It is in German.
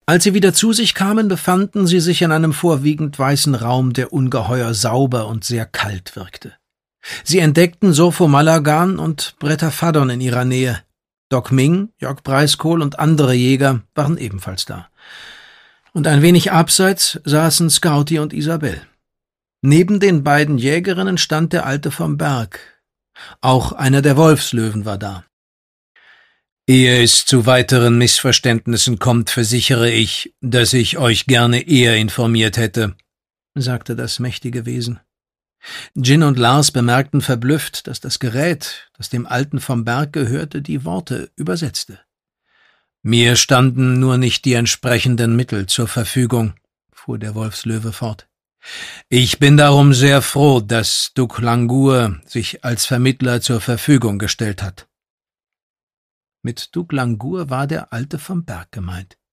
Als sie wieder zu sich kamen, befanden sie sich in einem vorwiegend weißen Raum, der ungeheuer sauber und sehr kalt wirkte. Sie entdeckten Sopho-Malagan und Bretaphadon in ihrer Nähe. Doc Ming, Jörg Preiskohl und andere Jäger waren ebenfalls da. Und ein wenig abseits saßen Scouty und Isabel. Neben den beiden Jägerinnen stand der Alte vom Berg. Auch einer der Wolfslöwen war da. »Ehe es zu weiteren Missverständnissen kommt, versichere ich, dass ich euch gerne eher informiert hätte«, sagte das mächtige Wesen. Jin und Lars bemerkten verblüfft, dass das Gerät, das dem Alten vom Berg gehörte, die Worte übersetzte. »Mir standen nur nicht die entsprechenden Mittel zur Verfügung«, fuhr der Wolfslöwe fort. »Ich bin darum sehr froh, dass Duc Langur sich als Vermittler zur Verfügung gestellt hat.« Mit Duc Langur war der Alte vom Berg gemeint.